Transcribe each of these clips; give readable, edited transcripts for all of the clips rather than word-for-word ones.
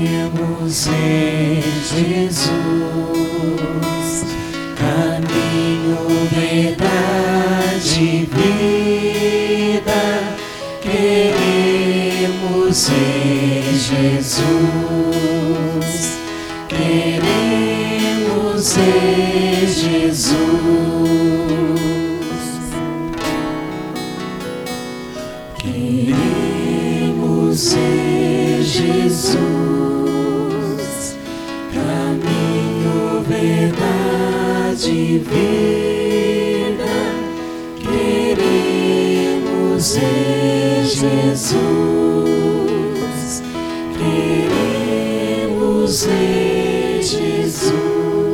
Queremos em Jesus, caminho, verdade e vida. Queremos em Jesus, queremos em Jesus. Queremos em Jesus, caminho, verdade e vida. Queremos em Jesus, queremos em Jesus.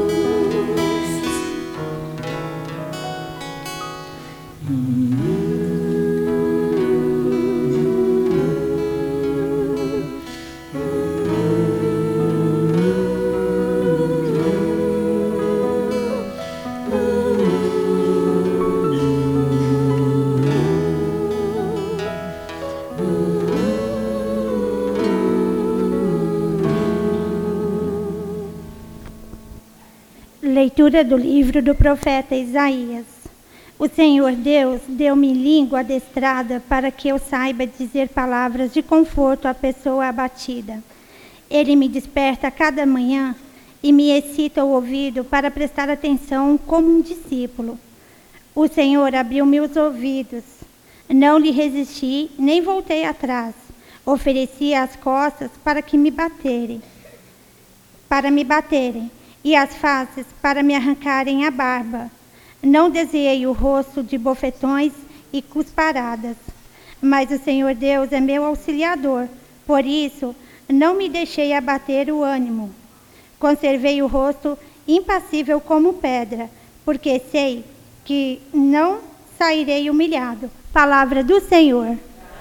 Leitura do livro do profeta Isaías. O Senhor Deus deu-me língua adestrada para que eu saiba dizer palavras de conforto à pessoa abatida. Ele me desperta a cada manhã e me excita o ouvido para prestar atenção como um discípulo. O Senhor abriu meus ouvidos. Não lhe resisti, nem voltei atrás. Ofereci as costas para me baterem, e as faces para me arrancarem a barba. Não desviei o rosto de bofetões e cusparadas. Mas o Senhor Deus é meu auxiliador, por isso não me deixei abater o ânimo. Conservei o rosto impassível como pedra, porque sei que não sairei humilhado. Palavra do Senhor.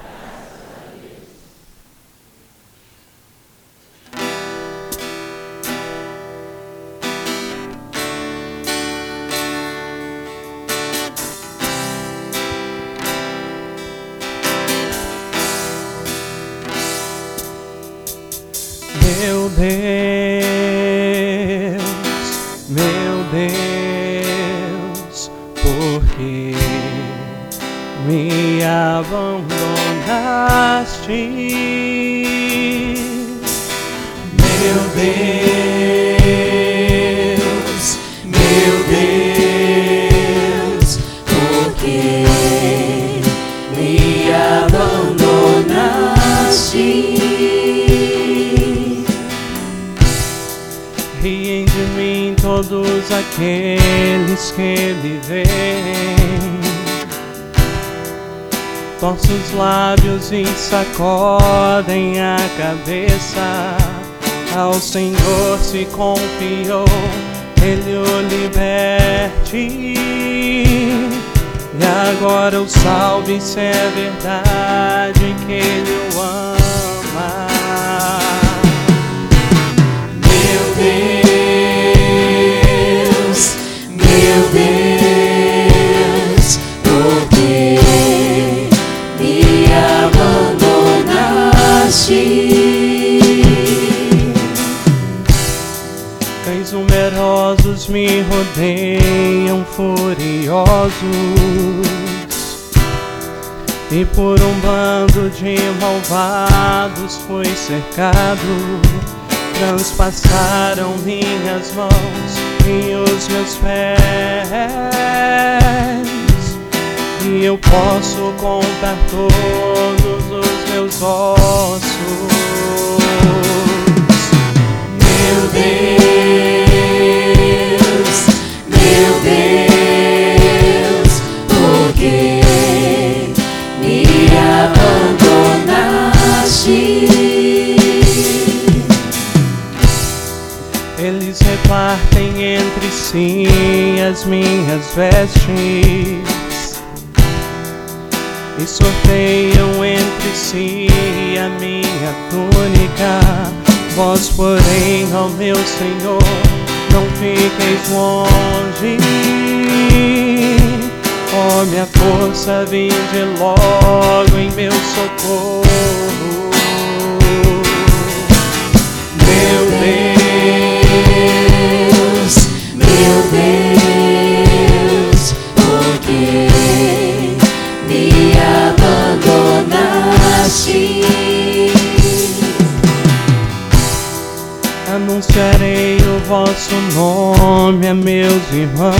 Meu Deus, por que me abandonaste? Meu Deus, por que me abandonaste? Riem de mim todos aqueles que me veem. Torcem os lábios e sacodem a cabeça. Ao Senhor se confiou, Ele o liberte. E agora o salve se é verdade que Ele o ama. Meu Deus, por que me abandonaste? Cães numerosos me rodeiam furiosos, e por um bando de malvados fui cercado. Transpassaram minhas mãos e os meus pés, e eu posso contar todos os meus ossos. Meu Deus, por que me abandonaste? Eles repartem entre si as minhas vestes e sorteiam entre si a minha túnica. Vós, porém, ó meu Senhor, não fiqueis longe. Ó minha força, vinde logo em meu socorro. vosso nome a meus irmãos,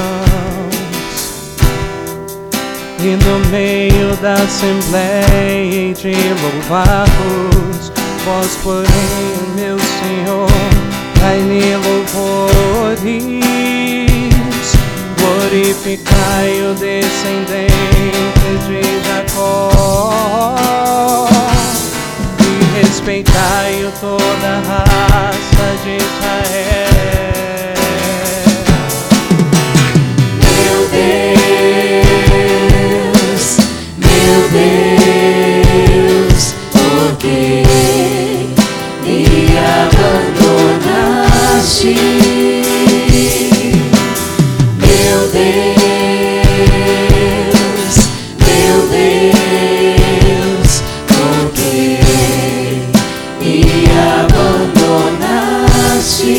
e no meio da assembleia hei de louvar-vos. Vós, porém, meu Senhor, dai-lhe louvores, glorificai o descendente de Jacó, e respeitai-o toda a raça de Israel. Meu Deus, por que me abandonaste? Meu Deus, por que me abandonaste?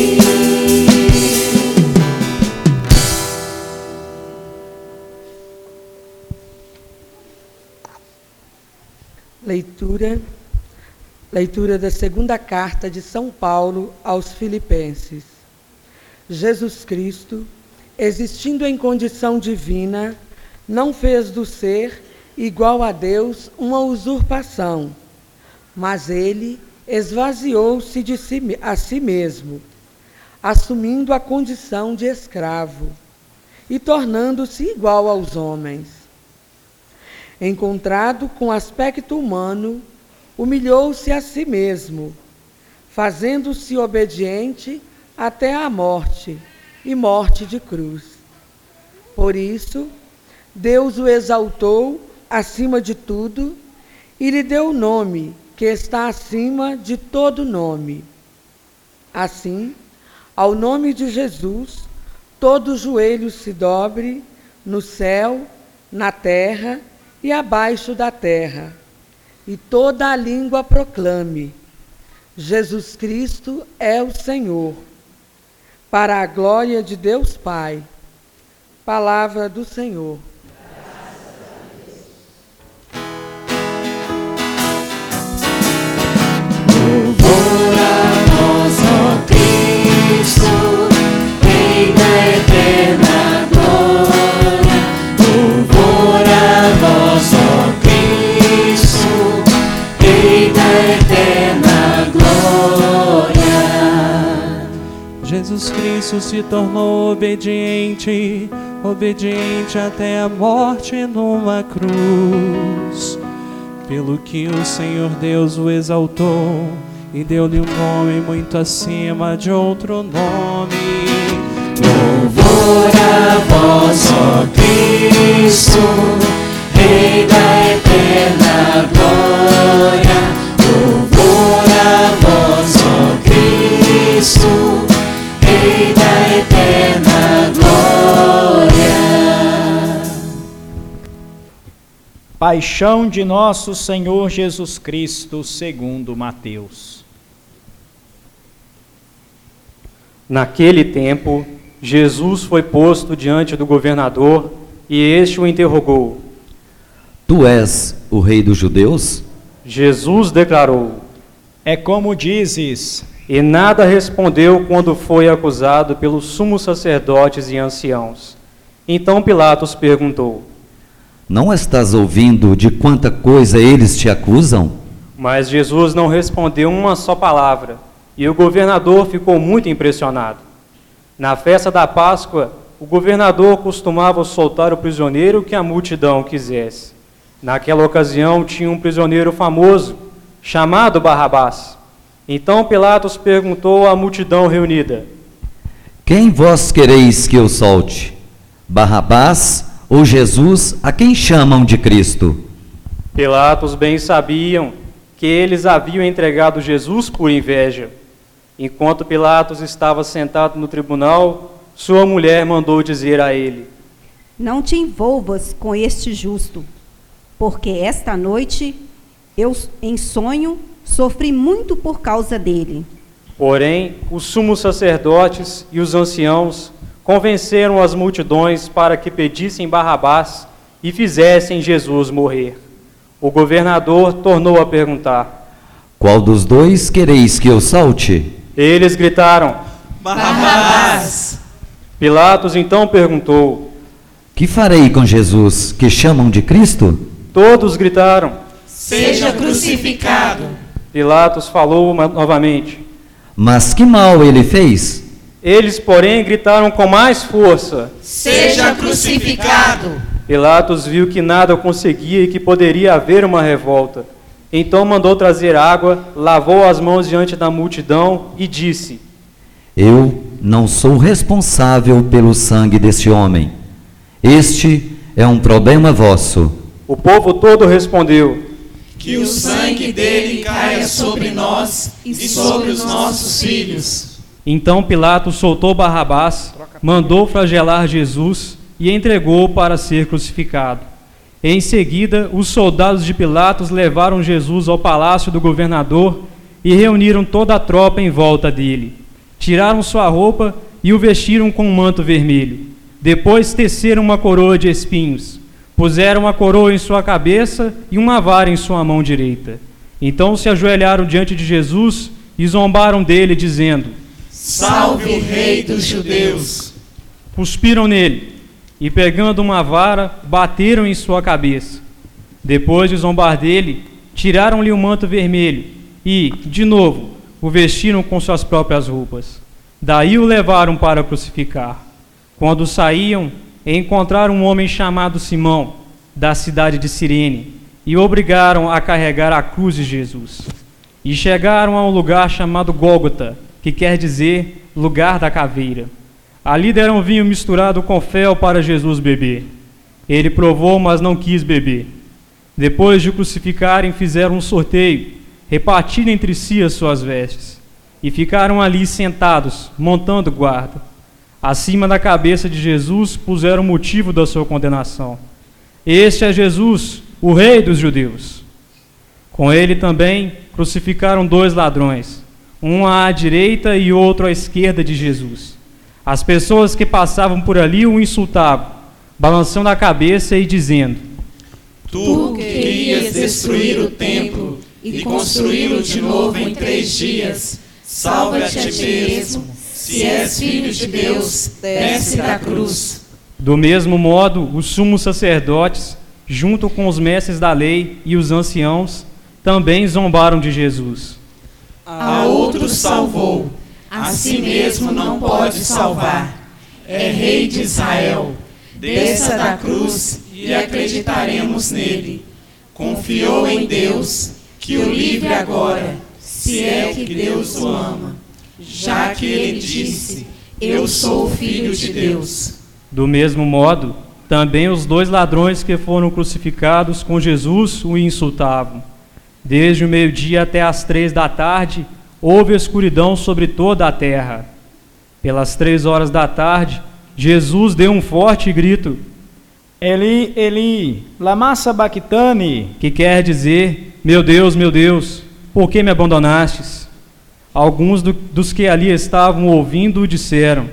Leitura da segunda carta de São Paulo aos Filipenses. Jesus Cristo, existindo em condição divina, não fez do ser igual a Deus uma usurpação, mas ele esvaziou-se a si mesmo, assumindo a condição de escravo e tornando-se igual aos homens. Encontrado com aspecto humano, humilhou-se a si mesmo, fazendo-se obediente até a morte, e morte de cruz. Por isso, Deus o exaltou acima de tudo e lhe deu o nome que está acima de todo nome. Assim, ao nome de Jesus, todo joelho se dobre, no céu, na terra e abaixo da terra, e toda a língua proclame: Jesus Cristo é o Senhor, para a glória de Deus Pai. Palavra do Senhor. Louvor a vós, ó Cristo, Rei da eterna glória. Louvor a vós, ó Cristo, Rei da eterna glória. Jesus Cristo se tornou obediente, obediente até a morte numa cruz. Pelo que o Senhor Deus o exaltou e deu-lhe um nome muito acima de outro nome. Louvor a vós, ó Cristo, Rei da eterna glória. Louvor a vós, ó Cristo, Rei da eterna glória. Paixão de nosso Senhor Jesus Cristo, segundo Mateus. Naquele tempo, Jesus foi posto diante do governador e este o interrogou: Tu és o rei dos judeus? Jesus declarou: É como dizes. E nada respondeu quando foi acusado pelos sumos sacerdotes e anciãos. Então Pilatos perguntou: Não estás ouvindo de quanta coisa eles te acusam? Mas Jesus não respondeu uma só palavra, e o governador ficou muito impressionado. Na festa da Páscoa, o governador costumava soltar o prisioneiro que a multidão quisesse. Naquela ocasião tinha um prisioneiro famoso, chamado Barrabás. Então Pilatos perguntou à multidão reunida: Quem vós quereis que eu solte? Barrabás ou Jesus, a quem chamam de Cristo? Pilatos bem sabiam que eles haviam entregado Jesus por inveja. Enquanto Pilatos estava sentado no tribunal, sua mulher mandou dizer a ele: Não te envolvas com este justo, porque esta noite eu, em sonho, sofri muito por causa dele. Porém, os sumos sacerdotes e os anciãos convenceram as multidões para que pedissem Barrabás e fizessem Jesus morrer. O governador tornou a perguntar: Qual dos dois quereis que eu solte? Eles gritaram: Barrabás! Pilatos então perguntou: Que farei com Jesus, que chamam de Cristo? Todos gritaram: Seja crucificado! Pilatos falou novamente: Mas que mal ele fez? Eles, porém, gritaram com mais força: Seja crucificado! Pilatos viu que nada conseguia e que poderia haver uma revolta. Então mandou trazer água, lavou as mãos diante da multidão e disse: Eu não sou responsável pelo sangue desse homem. Este é um problema vosso. O povo todo respondeu: Que o sangue dele caia sobre nós e sobre os nossos filhos. Então Pilatos soltou Barrabás, mandou flagelar Jesus e entregou-o para ser crucificado. Em seguida, os soldados de Pilatos levaram Jesus ao palácio do governador e reuniram toda a tropa em volta dele. Tiraram sua roupa e o vestiram com um manto vermelho. Depois teceram uma coroa de espinhos. Puseram a coroa em sua cabeça e uma vara em sua mão direita. Então se ajoelharam diante de Jesus e zombaram dele, dizendo: Salve o Rei dos Judeus! Cuspiram nele e, pegando uma vara, bateram em sua cabeça. Depois de zombar dele, tiraram-lhe o manto vermelho e, de novo, o vestiram com suas próprias roupas. Daí o levaram para crucificar. Quando saíam, encontraram um homem chamado Simão, da cidade de Cirene, e o obrigaram a carregar a cruz de Jesus. E chegaram a um lugar chamado Gólgota, que quer dizer lugar da caveira. Ali deram vinho misturado com fel para Jesus beber. Ele provou, mas não quis beber. Depois de crucificarem, fizeram um sorteio, repartindo entre si as suas vestes, e ficaram ali sentados, montando guarda. Acima da cabeça de Jesus puseram o motivo da sua condenação: Este é Jesus, o Rei dos Judeus. Com ele também crucificaram 2 ladrões, um à direita e outro à esquerda de Jesus. As pessoas que passavam por ali o insultavam, balançando a cabeça e dizendo: Tu querias destruir o templo e construí-lo de novo em 3 dias. Salva-te a ti mesmo. Se és filho de Deus, desce da cruz. Do mesmo modo, os sumos sacerdotes, junto com os mestres da lei e os anciãos, também zombaram de Jesus. A outros salvou, a si mesmo não pode salvar. É Rei de Israel. Desça da cruz e acreditaremos nele. Confiou em Deus, que o livre agora, se é que Deus o ama, já que ele disse: Eu sou filho de Deus. Do mesmo modo, também os 2 ladrões que foram crucificados com Jesus o insultavam. Desde o meio-dia até as 3 da tarde, houve escuridão sobre toda a terra. Pelas 3 horas da tarde, Jesus deu um forte grito: Eli, Eli, lama sabachthani, que quer dizer: meu Deus, por que me abandonastes? Alguns dos que ali estavam ouvindo disseram: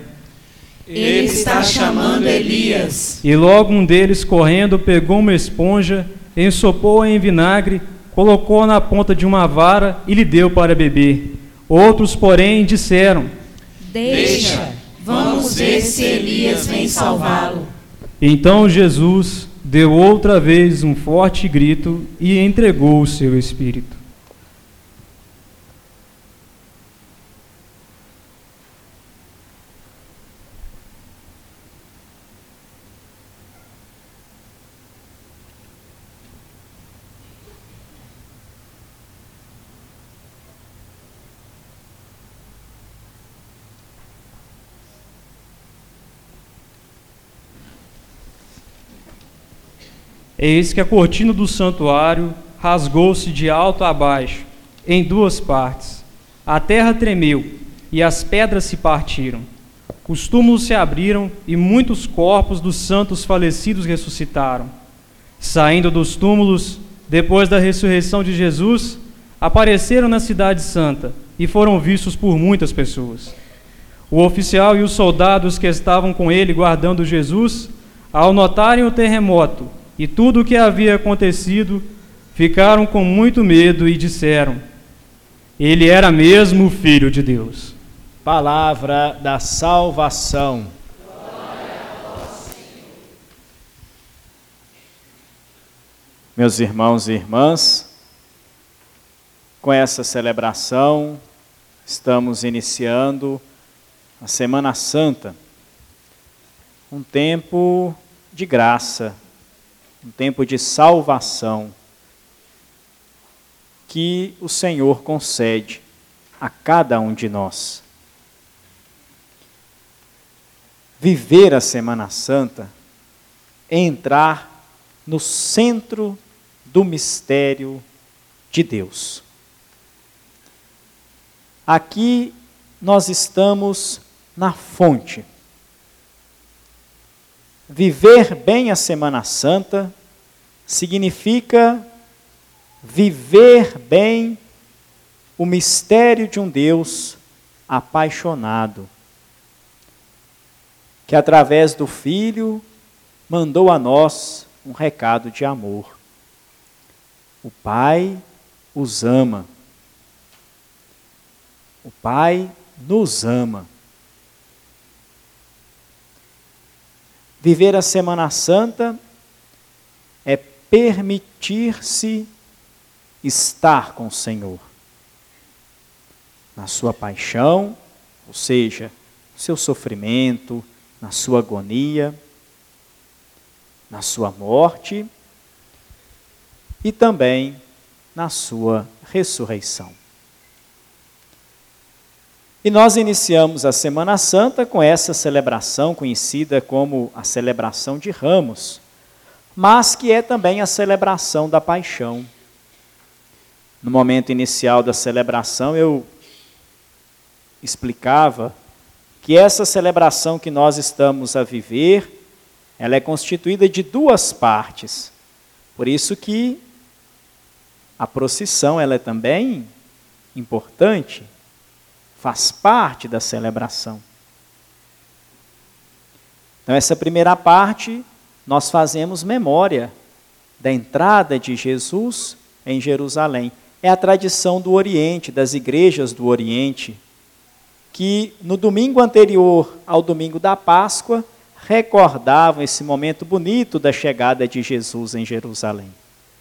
Ele está chamando Elias. E logo um deles, correndo, pegou uma esponja, ensopou-a em vinagre, colocou-a na ponta de uma vara e lhe deu para beber. Outros, porém, disseram: Deixa, vamos ver se Elias vem salvá-lo. Então Jesus deu outra vez um forte grito e entregou o seu espírito. Eis que a cortina do santuário rasgou-se de alto a baixo, em 2 partes. A terra tremeu e as pedras se partiram. Os túmulos se abriram e muitos corpos dos santos falecidos ressuscitaram. Saindo dos túmulos, depois da ressurreição de Jesus, apareceram na cidade santa e foram vistos por muitas pessoas. O oficial e os soldados que estavam com ele guardando Jesus, ao notarem o terremoto e tudo o que havia acontecido, ficaram com muito medo e disseram: Ele era mesmo o Filho de Deus. Palavra da salvação. Meus irmãos e irmãs, com essa celebração, estamos iniciando a Semana Santa, um tempo de graça, um tempo de salvação, que o Senhor concede a cada um de nós. Viver a Semana Santa é entrar no centro do mistério de Deus. Aqui nós estamos na fonte. Viver bem a Semana Santa significa viver bem o mistério de um Deus apaixonado, que através do Filho mandou a nós um recado de amor. O Pai os ama. O Pai nos ama. Viver a Semana Santa é permitir-se estar com o Senhor. Na sua paixão, ou seja, no seu sofrimento, na sua agonia, na sua morte e também na sua ressurreição. E nós iniciamos a Semana Santa com essa celebração conhecida como a celebração de Ramos, mas que é também a celebração da paixão. No momento inicial da celebração eu explicava que essa celebração que nós estamos a viver, ela é constituída de duas partes. Por isso que a procissão ela é também importante, faz parte da celebração. Então essa primeira parte, nós fazemos memória da entrada de Jesus em Jerusalém. É a tradição do Oriente, das igrejas do Oriente, que no domingo anterior ao domingo da Páscoa, recordavam esse momento bonito da chegada de Jesus em Jerusalém.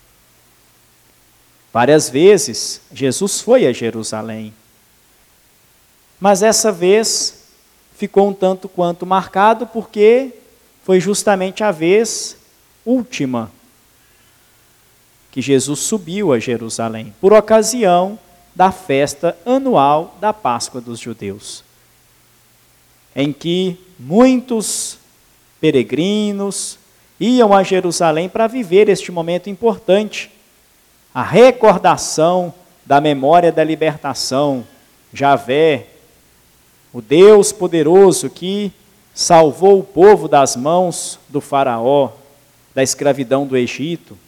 Várias vezes, Jesus foi a Jerusalém, mas essa vez ficou um tanto quanto marcado, porque foi justamente a vez última que Jesus subiu a Jerusalém, por ocasião da festa anual da Páscoa dos judeus, em que muitos peregrinos iam a Jerusalém para viver este momento importante, a recordação da memória da libertação. Javé, o Deus poderoso que salvou o povo das mãos do faraó, da escravidão do Egito.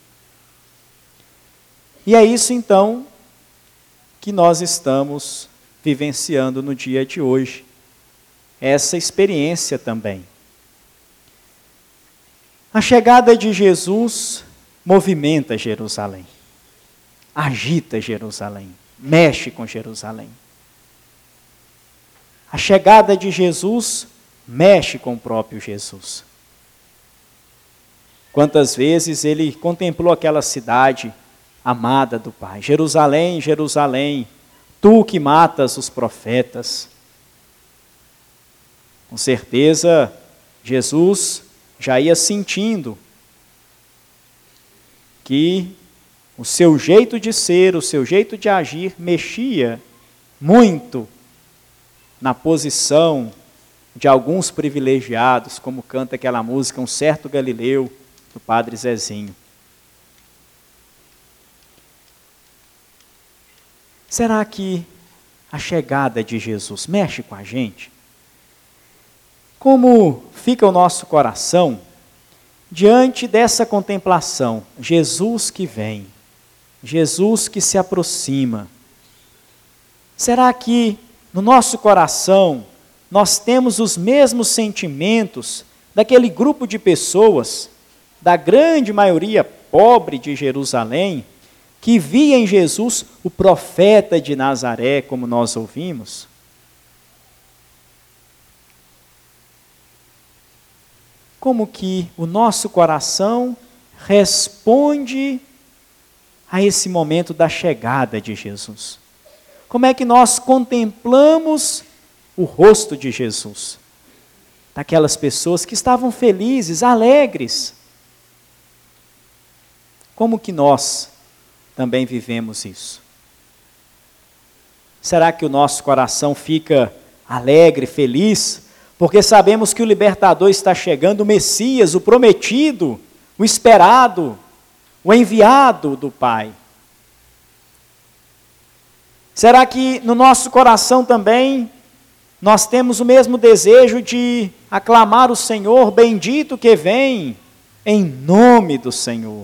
E é isso então que nós estamos vivenciando no dia de hoje, essa experiência também. A chegada de Jesus movimenta Jerusalém, agita Jerusalém, mexe com Jerusalém. A chegada de Jesus mexe com o próprio Jesus. Quantas vezes ele contemplou aquela cidade amada do Pai. Jerusalém, Jerusalém, tu que matas os profetas. Com certeza, Jesus já ia sentindo que o seu jeito de ser, o seu jeito de agir, mexia muito na posição de alguns privilegiados, como canta aquela música, Um Certo Galileu, do Padre Zezinho. Será que a chegada de Jesus mexe com a gente? Como fica o nosso coração diante dessa contemplação? Jesus que vem, Jesus que se aproxima. Será que no nosso coração nós temos os mesmos sentimentos daquele grupo de pessoas, da grande maioria pobre de Jerusalém, que via em Jesus o profeta de Nazaré, como nós ouvimos? como que o nosso coração responde a esse momento da chegada de Jesus. Como é que nós contemplamos o rosto de Jesus? Daquelas pessoas que estavam felizes, alegres. Como que nós também vivemos isso? Será que o nosso coração fica alegre, feliz, porque sabemos que o libertador está chegando, o Messias, o prometido, o esperado, o enviado do Pai? Será que no nosso coração também nós temos o mesmo desejo de aclamar o Senhor, bendito que vem, em nome do Senhor?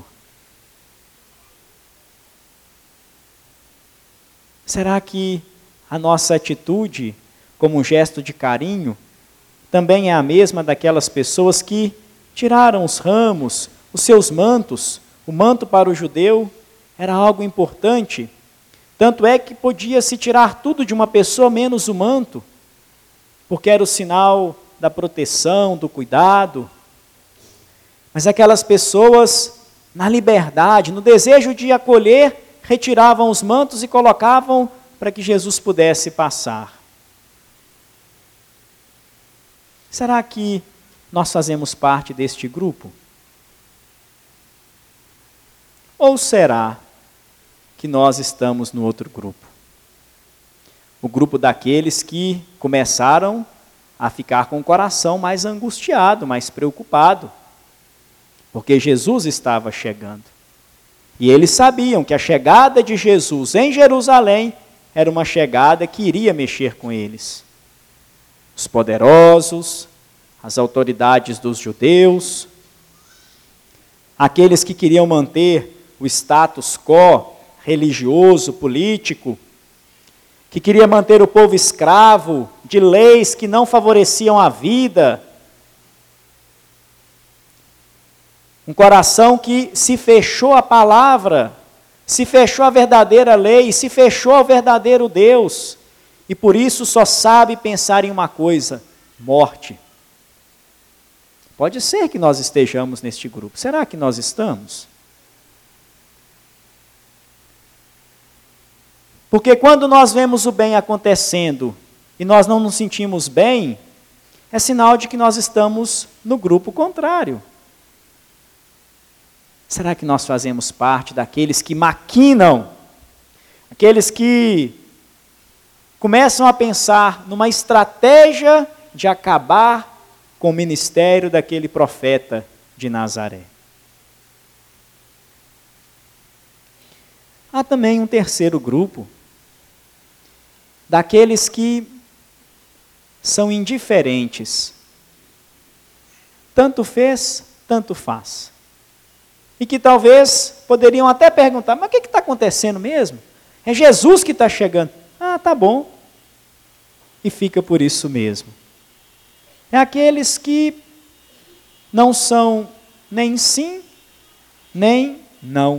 Será que a nossa atitude, como um gesto de carinho, também é a mesma daquelas pessoas que tiraram os ramos, os seus mantos? O manto para o judeu era algo importante, tanto é que podia-se tirar tudo de uma pessoa menos o manto, porque era o sinal da proteção, do cuidado. Mas aquelas pessoas, na liberdade, no desejo de acolher, retiravam os mantos e colocavam para que Jesus pudesse passar. Será que nós fazemos parte deste grupo? Ou será que nós estamos no outro grupo? O grupo daqueles que começaram a ficar com o coração mais angustiado, mais preocupado, porque Jesus estava chegando. E eles sabiam que a chegada de Jesus em Jerusalém era uma chegada que iria mexer com eles. Os poderosos, as autoridades dos judeus, aqueles que queriam manter o status quo religioso, político, que queria manter o povo escravo de leis que não favoreciam a vida. Um coração que se fechou à palavra, se fechou à verdadeira lei, se fechou ao verdadeiro Deus, e por isso só sabe pensar em uma coisa: morte. Pode ser que nós estejamos neste grupo. Será que nós estamos? Porque quando nós vemos o bem acontecendo e nós não nos sentimos bem, é sinal de que nós estamos no grupo contrário. Será que nós fazemos parte daqueles que maquinam, aqueles que começam a pensar numa estratégia de acabar com o ministério daquele profeta de Nazaré? Há também um terceiro grupo, daqueles que são indiferentes. Tanto fez, tanto faz. E que talvez poderiam até perguntar: mas o que está acontecendo mesmo? É Jesus que está chegando. Ah, tá bom. E fica por isso mesmo. É aqueles que não são nem sim, nem não.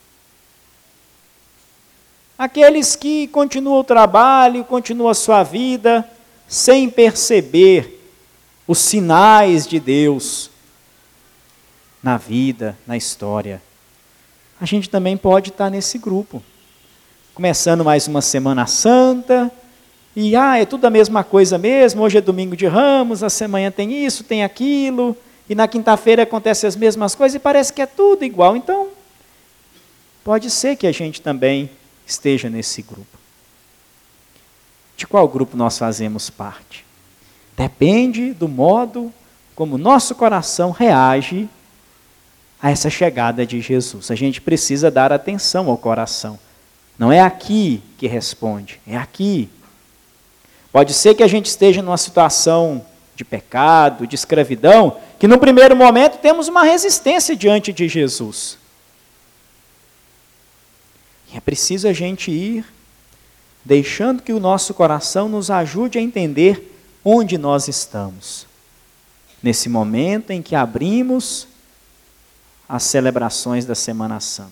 Aqueles que continuam o trabalho, continuam a sua vida, sem perceber os sinais de Deus na vida, na história. A gente também pode estar nesse grupo. Começando mais uma Semana Santa, e é tudo a mesma coisa mesmo, hoje é domingo de Ramos, a semana tem isso, tem aquilo, e na quinta-feira acontecem as mesmas coisas, e parece que é tudo igual. Então, pode ser que a gente também esteja nesse grupo. De qual grupo nós fazemos parte? Depende do modo como o nosso coração reage a essa chegada de Jesus. A gente precisa dar atenção ao coração. Não é aqui que responde, é aqui. Pode ser que a gente esteja numa situação de pecado, de escravidão, que no primeiro momento temos uma resistência diante de Jesus. E é preciso a gente ir deixando que o nosso coração nos ajude a entender onde nós estamos. Nesse momento em que abrimos as celebrações da Semana Santa.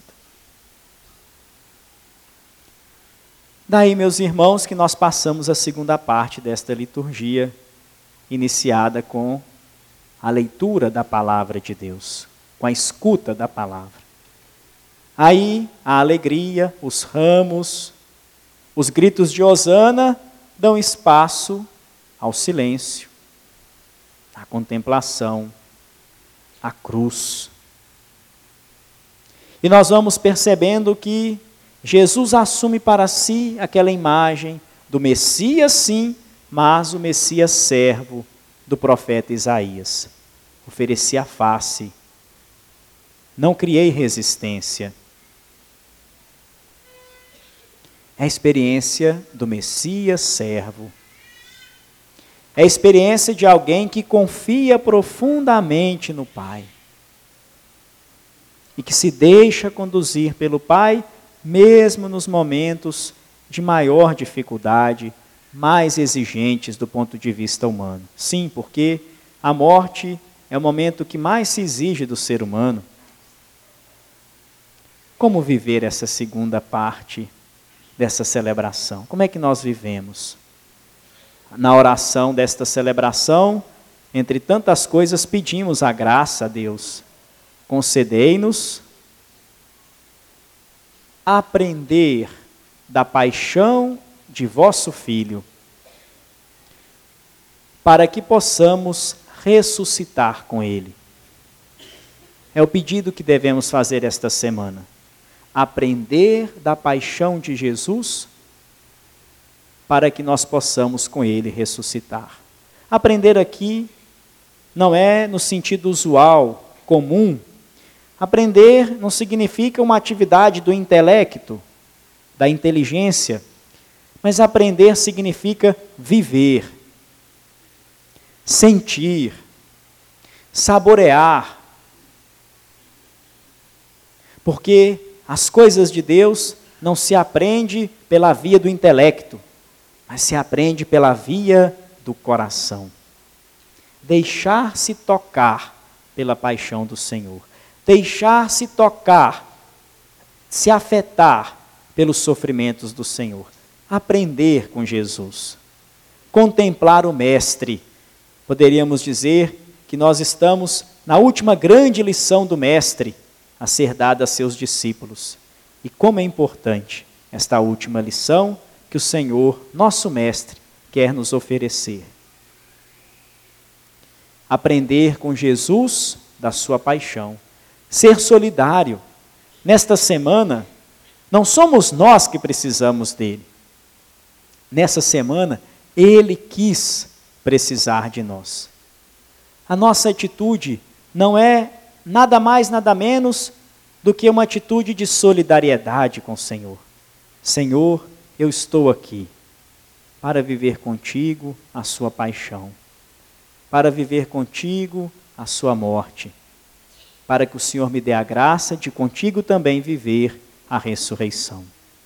Daí, meus irmãos, que nós passamos a segunda parte desta liturgia, iniciada com a leitura da palavra de Deus, com a escuta da palavra. Aí a alegria, os ramos, os gritos de hosana dão espaço ao silêncio, à contemplação, à cruz. E nós vamos percebendo que Jesus assume para si aquela imagem do Messias, sim, mas o Messias servo do profeta Isaías. Ofereci a face, não criei resistência. É a experiência do Messias servo. É a experiência de alguém que confia profundamente no Pai. E que se deixa conduzir pelo Pai, mesmo nos momentos de maior dificuldade, mais exigentes do ponto de vista humano. Sim, porque a morte é o momento que mais se exige do ser humano. Como viver essa segunda parte dessa celebração? Como é que nós vivemos? Na oração desta celebração, entre tantas coisas, pedimos a graça a Deus. Concedei-nos aprender da paixão de vosso Filho, para que possamos ressuscitar com Ele. É o pedido que devemos fazer esta semana. Aprender da paixão de Jesus, para que nós possamos com Ele ressuscitar. Aprender aqui não é no sentido usual, comum. Aprender não significa uma atividade do intelecto, da inteligência, mas aprender significa viver, sentir, saborear. Porque as coisas de Deus não se aprende pela via do intelecto, mas se aprende pela via do coração. Deixar-se tocar pela paixão do Senhor. Deixar-se tocar, se afetar pelos sofrimentos do Senhor. Aprender com Jesus. Contemplar o Mestre. Poderíamos dizer que nós estamos na última grande lição do Mestre a ser dada a seus discípulos. E como é importante esta última lição que o Senhor, nosso Mestre, quer nos oferecer. Aprender com Jesus da sua paixão. Ser solidário. Nesta semana, não somos nós que precisamos dele. Nessa semana, ele quis precisar de nós. A nossa atitude não é nada mais, nada menos do que uma atitude de solidariedade com o Senhor. Senhor, eu estou aqui para viver contigo a sua paixão, para viver contigo a sua morte, para que o Senhor me dê a graça de contigo também viver a ressurreição.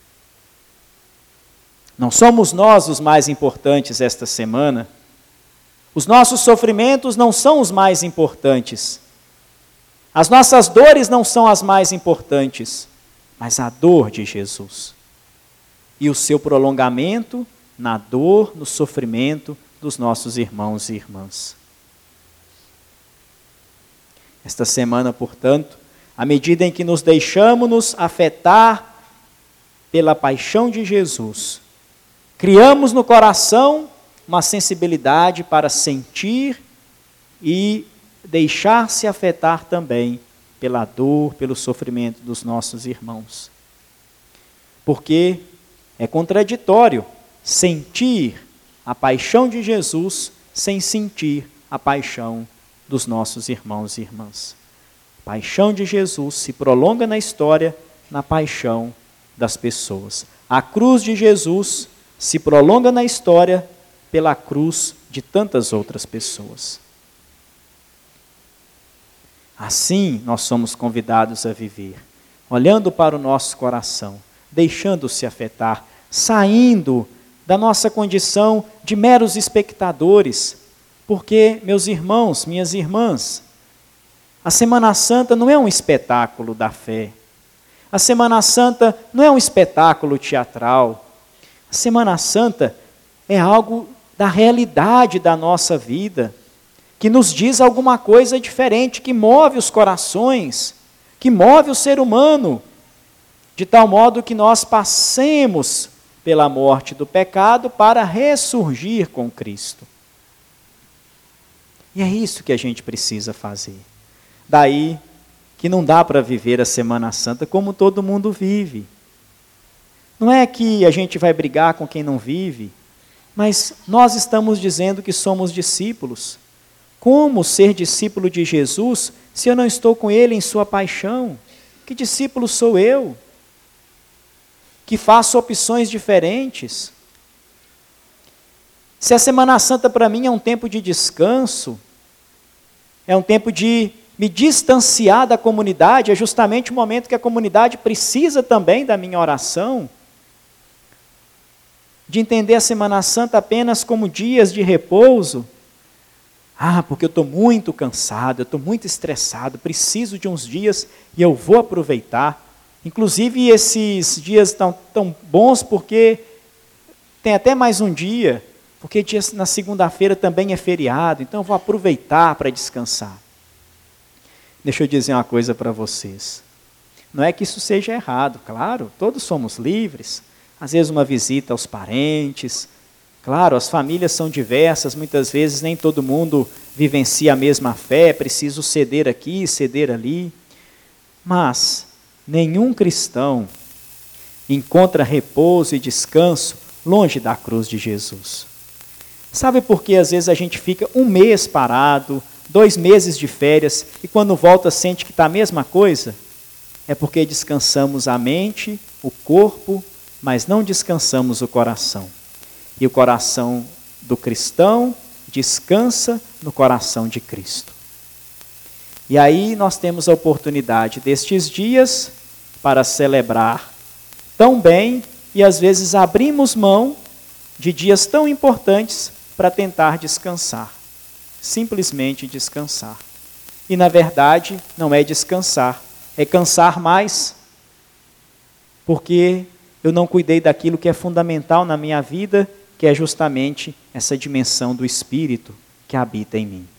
Não somos nós os mais importantes esta semana. Os nossos sofrimentos não são os mais importantes. As nossas dores não são as mais importantes, mas a dor de Jesus. E o seu prolongamento na dor, no sofrimento dos nossos irmãos e irmãs. Esta semana, portanto, à medida em que nos deixamos afetar pela paixão de Jesus, criamos no coração uma sensibilidade para sentir e deixar-se afetar também pela dor, pelo sofrimento dos nossos irmãos. Porque é contraditório sentir a paixão de Jesus sem sentir a paixão dos nossos irmãos e irmãs. A paixão de Jesus se prolonga na história, na paixão das pessoas. A cruz de Jesus se prolonga na história pela cruz de tantas outras pessoas. Assim nós somos convidados a viver, olhando para o nosso coração, deixando-se afetar, saindo da nossa condição de meros espectadores, porque, meus irmãos, minhas irmãs, a Semana Santa não é um espetáculo da fé. A Semana Santa não é um espetáculo teatral. A Semana Santa é algo da realidade da nossa vida. que nos diz alguma coisa diferente, que move os corações, que move o ser humano, de tal modo que nós passemos pela morte do pecado para ressurgir com Cristo. E é isso que a gente precisa fazer. Daí que não dá para viver a Semana Santa como todo mundo vive. Não é que a gente vai brigar com quem não vive, mas nós estamos dizendo que somos discípulos. Como ser discípulo de Jesus se eu não estou com Ele em sua paixão? Que discípulo sou eu? Que faço opções diferentes? Se a Semana Santa para mim é um tempo de descanso, é um tempo de me distanciar da comunidade, é justamente o momento que a comunidade precisa também da minha oração, de entender a Semana Santa apenas como dias de repouso. Porque eu estou muito cansado, eu estou muito estressado, preciso de uns dias e eu vou aproveitar. Inclusive esses dias estão tão bons porque tem até mais um dia, porque na segunda-feira também é feriado, então eu vou aproveitar para descansar. Deixa eu dizer uma coisa para vocês. Não é que isso seja errado, claro, todos somos livres. Às vezes uma visita aos parentes. Claro, as famílias são diversas, muitas vezes nem todo mundo vivencia a mesma fé, é preciso ceder aqui, ceder ali. Mas nenhum cristão encontra repouso e descanso longe da cruz de Jesus. Sabe por que às vezes a gente fica um mês parado, 2 meses de férias, e quando volta sente que está a mesma coisa? É porque descansamos a mente, o corpo, mas não descansamos o coração. E o coração do cristão descansa no coração de Cristo. E aí nós temos a oportunidade destes dias para celebrar tão bem e às vezes abrimos mão de dias tão importantes para tentar descansar. Simplesmente descansar. E na verdade não é descansar, é cansar mais, porque eu não cuidei daquilo que é fundamental na minha vida, que é justamente essa dimensão do Espírito que habita em mim.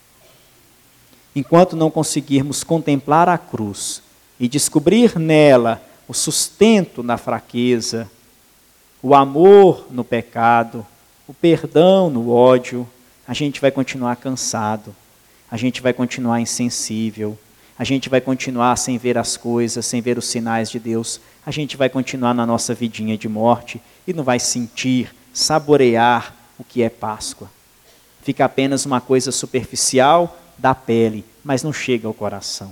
Enquanto não conseguirmos contemplar a cruz e descobrir nela o sustento na fraqueza, o amor no pecado, o perdão no ódio, a gente vai continuar cansado, a gente vai continuar insensível, a gente vai continuar sem ver as coisas, sem ver os sinais de Deus, a gente vai continuar na nossa vidinha de morte e não vai sentir, saborear o que é Páscoa. Fica apenas uma coisa superficial da pele, mas não chega ao coração.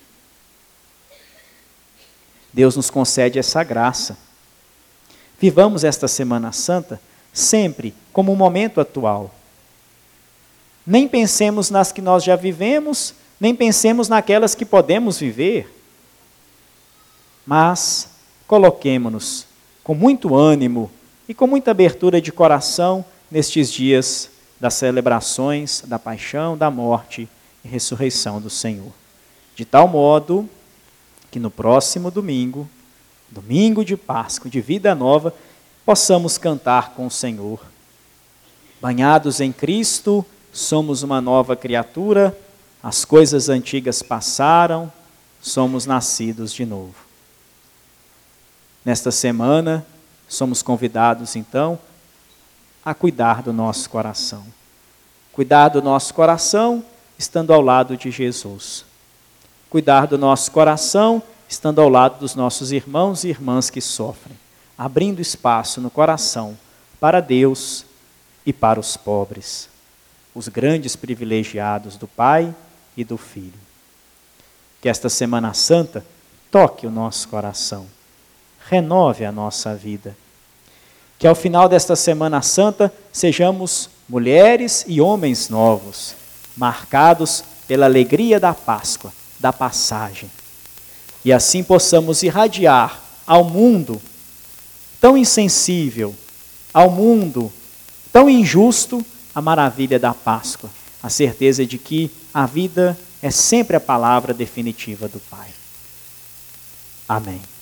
Deus nos concede essa graça. Vivamos esta Semana Santa sempre como um momento atual. Nem pensemos nas que nós já vivemos, nem pensemos naquelas que podemos viver. Mas coloquemo-nos com muito ânimo e com muita abertura de coração nestes dias das celebrações da paixão, da morte e ressurreição do Senhor. De tal modo que no próximo domingo, domingo de Páscoa, de vida nova, possamos cantar com o Senhor. Banhados em Cristo, somos uma nova criatura, as coisas antigas passaram, somos nascidos de novo. Nesta semana, somos convidados, então, a cuidar do nosso coração. Cuidar do nosso coração estando ao lado de Jesus. Cuidar do nosso coração estando ao lado dos nossos irmãos e irmãs que sofrem, abrindo espaço no coração para Deus e para os pobres, os grandes privilegiados do Pai e do Filho. Que esta Semana Santa toque o nosso coração, renove a nossa vida. Que ao final desta Semana Santa sejamos mulheres e homens novos, marcados pela alegria da Páscoa, da passagem. E assim possamos irradiar ao mundo tão insensível, ao mundo tão injusto, a maravilha da Páscoa, a certeza de que a vida é sempre a palavra definitiva do Pai. Amém.